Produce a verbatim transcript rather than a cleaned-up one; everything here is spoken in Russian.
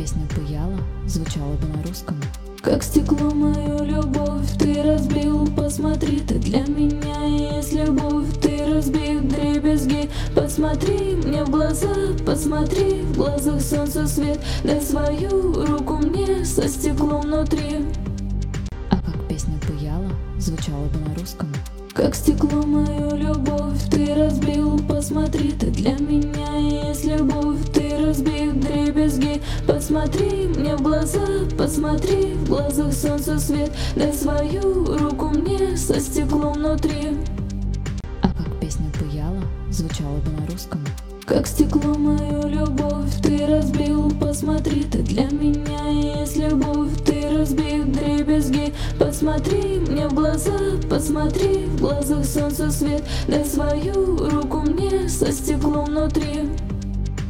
песня буяла, звучала бы на русском. Как стекло мою любовь ты разбил, посмотри, ты для меня есть любовь. Ты разбил дребезги, посмотри мне в глаза, посмотри, в глазах солнца свет. Дай свою руку мне со стеклом внутри. А как песня буяла, звучала бы на русском. Как стекло мою любовь ты разбил, посмотри, ты для меня есть любовь. Ты разбил дребезги, посмотри мне в глаза, посмотри, в глазах солнца свет. Дай свою руку мне со стеклом внутри. А как песня буяла, звучала бы на русском. Как стекло мою любовь ты разбил, посмотри, ты для меня есть любовь. Ты разбил дребезги, посмотри мне в глаза, посмотри, в глазах солнца свет. Дай свою руку мне со стеклом внутри.